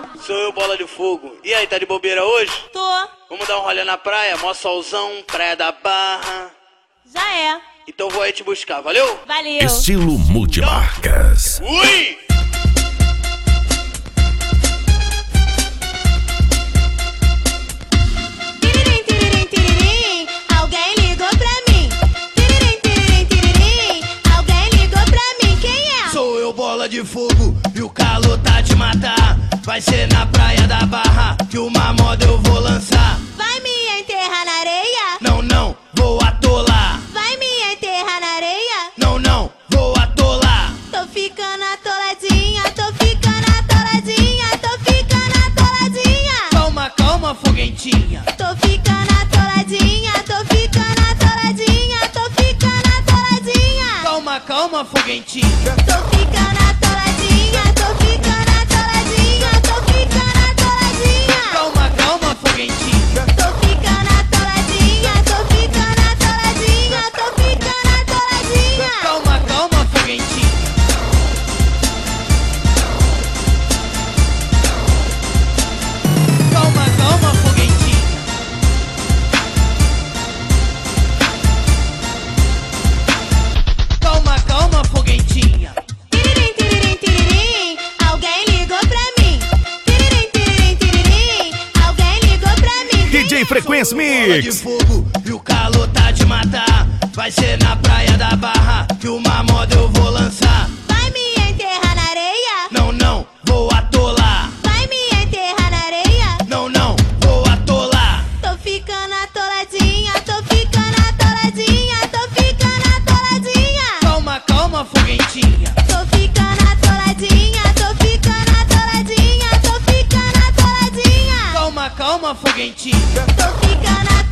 Sou eu, Bola de Fogo. E aí, tá de bobeira hoje? Tô. Vamos dar um rolê na praia? Mó solzão, Praia da Barra. Já é. Então vou aí te buscar, valeu? Valeu. Estilo multimarcas. Ui! Tiririm, tiririm, tiririm, alguém ligou pra mim. Tiririm, tiririm, tiririm, alguém ligou pra mim. Quem é? Sou eu, Bola de Fogo, e o calor tá de matar. Vai ser na Praia da Barra que uma moda eu vou lançar. Vai me enterrar na areia? Não, não, vou atolar. Vai me enterrar na areia? Não, não, vou atolar. Tô ficando atoladinha, tô ficando atoladinha, tô ficando atoladinha. Calma, calma, foguentinha. Tô ficando atoladinha, tô ficando atoladinha, tô ficando atoladinha. Calma, calma, foguentinha. Tô ficando atoladinha, tô ficando atoladinha, tô ficando atoladinha. Calma, calma, foguentinha. Tô ficando atoladinha, tô ficando atoladinha, tô ficando atoladinha. Calma, calma, foguentinha. Calma, calma, foguentinha. Calma, calma, foguentinha. Tiririm, tiririm, tiririm, alguém ligou pra mim. Tiririm, tiririm, tiririm, alguém ligou pra mim. DJ Frequência Bola de Mix. fogo e o calor tá de matar. Vai ser na Praia da Barra que uma moda eu vou lançar. Vai me enterrar na areia? Não, não, vou atolar. Vai me enterrar na areia? Não, não, vou atolar. Tô ficando atoladinha, tô ficando atoladinha, tô ficando atoladinha. Calma, calma, foguentinha. Tô ficando atoladinha, tô ficando atoladinha, tô ficando atoladinha. Calma, calma, foguentinha. Tô ficando